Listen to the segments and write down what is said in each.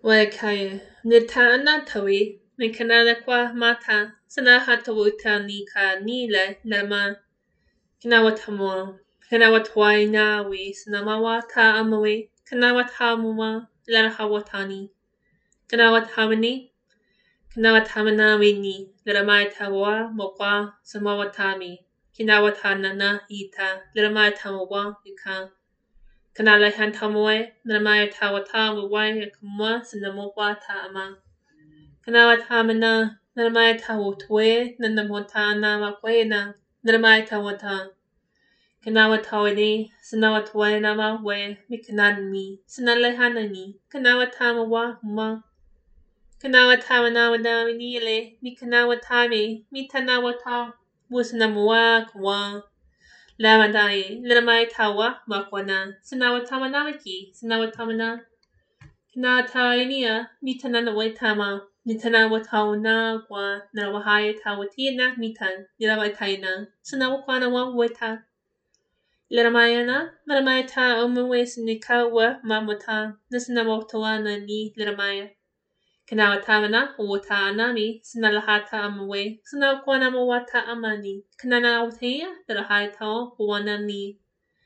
Wekaya nitana tawi nikanana kwa mata sana hatawuta nika nile lama kinawatamo kinawatwaina wi sanamawata amawi kinawatamuma larhawatani kinawatamani kinawatamana wini laramaitawa mokwa samawatami kinawatanana ita laramaitawa ika Kanala hantamoe, Namaya Tawata, Wai Kamwa, Sinamopata Ama. Kanawatamana, Namaya Tawutwe, Nanamotana Makwena, Namaya Tawata. Kanawatawani, Sinawatwainama, We, Mikanani, Sinalehanani, Kanawatamawa, Ma. Kanawatamana, Wadamini, Mikanawatami, Mitanawata, Wusanamwa, Kwa. Lamadai, Lamai Tawa, Makwana, Sanawatamanamaki, Sanawatamana, Kanatainia, Mitanana Waitama, Mitanawatauna, Kwa, Nawahai Tawatina, Mitan, Yelavaitaina, Sanawakwana Weta, Laramayana, Laramaita, Umawes Nikawa, Mamata, Nasanamotawana ni Laramaya. Kanawatamana, Watanami, Sinalahata Amawe, Sanakwanamawata Amani, Kananawtea, Larahata, Wanani,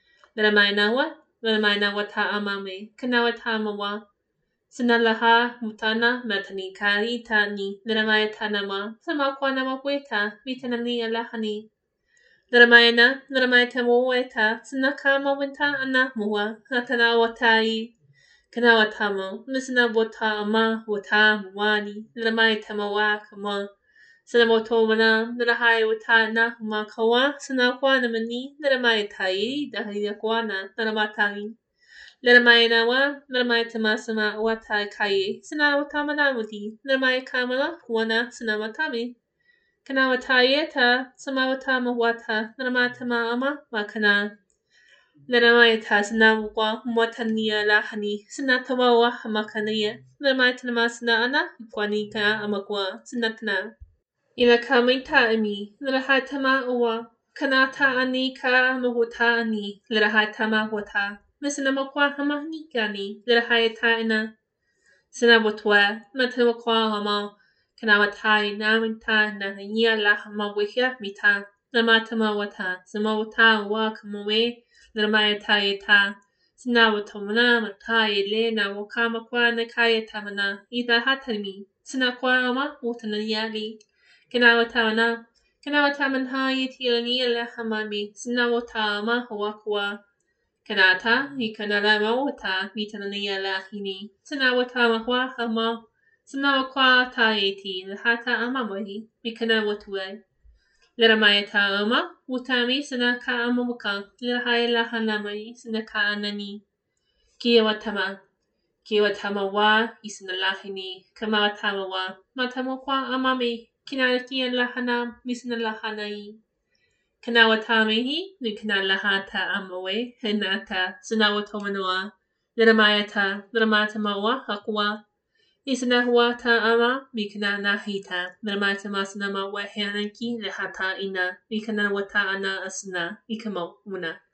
Laramainawata Amame, Kanawatamawa, Sinalaha, Mutana, Matani, Karitani, Laramayatanama, Samakwanamaweta, Vitanani Alahani, Laramaitamoeta, Sinakamawenta Anamua, Hakanawatai. Kanawatamo, Misna Bota Ama, Wata, Mwani, Lamaitamawa, Kama, Sanamotomana, Narahai Watana, Makawa, Sanakwanamani, Naramaitai, Dahayakwana, Naramatani, Laramainawa, Naramaitamasama, Watai Kai, Sanawatamanamati, Naramaikama, Wana, Sanamatami, Kanawatayeta, Samawatama Wata, Naramatama Ama, Makana. Laramaita sanawa mwatania lahani sinatawa hamakania laramaitama sanaana kwanika amakwa sinatna ila kamita ami larahatama uwa kanata anika mahuta ani larahatama wata misinamakwa hamanikani larahaita ina sinabotwa matamakwa hama kanawatai namita na hanya lahama wihya mita lamatama wata samawata wa kamawe Laramaitayeta, Sinawatomana, Matay, na Wakamakwa, Nakayatamana, Ida Hatami, Sinakwama, Utanayali, Kanawatamana, Kanawatamanhai, Tilani, Lahamami, Sinawatama, Hawakwa, Kanata, Ikanalawata, Vitanania Lahini, Sinawatama, Hama, Sinawakwa Tayeti, Lahata Amamwahi, Vikanawatue. Laramaita ama, Utami Sanaka Amamuka, Lahai Lahanamai, Sanaka Anani, Kiawatama, Kiawatama wa, Isanalahini, Kamawatama wa, Matamokwa Amami, Kinaki Lahana, Misnalahanai, Kanawatamihi, Nikanalahata Amawe, Henata, Sanawatomanoa, Laramaita, Laramatamawa, Hakwa, Isanahwata ama mikana nahita namata masanama wahanaki lehata ina mikana wata ana asna ikamo muna